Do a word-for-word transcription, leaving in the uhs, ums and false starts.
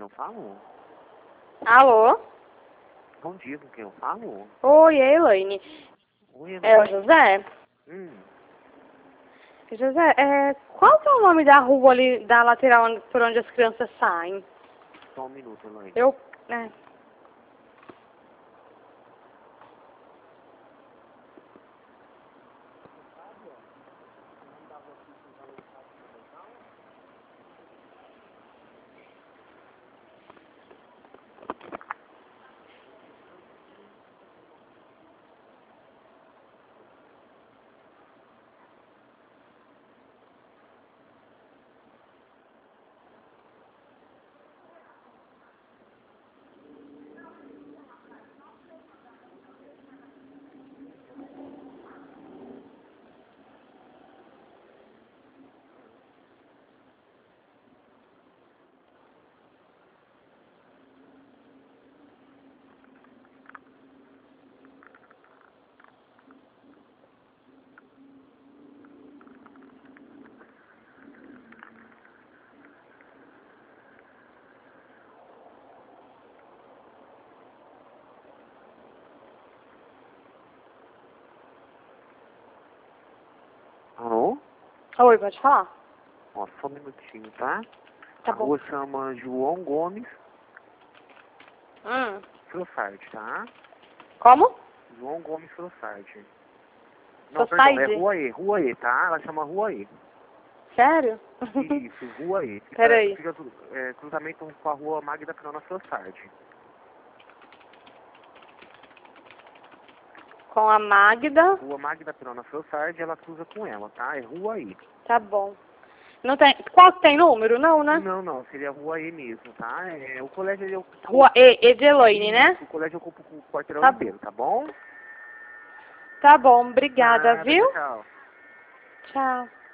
eu falo? Alô? Bom dia, com quem eu falo? Oi, é Elaine. Oi, É o Elaine. José? Hum, José, é, qual que é o nome da rua ali, da lateral onde- por onde as crianças saem? só um minuto, Elaine. Eu... É. Alô? Oi, pode falar? Ó, só um minutinho, tá? Tá A bom. rua chama João Gomes Hum. Society, tá? Como? João Gomes Society. Não, perdão, é Society? Rua E, Rua E, tá? Ela chama Rua E. Sério? Isso, Rua E. Fica, Peraí. fica é, cruzamento com a Rua Magda Pirona Society. Com a Magda? Rua Magda Pirona Society, ela cruza com ela, tá? É Rua E. Tá bom. Não tem... Qual que tem número? Não, né? Não, não, seria Rua E mesmo, tá? É, o colégio ele ocupa... Rua E, E de Elaine, né? O colégio ocupa o quarteirão Tá, inteiro, tá bom? tá bom, obrigada, Nada, viu? tchau. Tchau.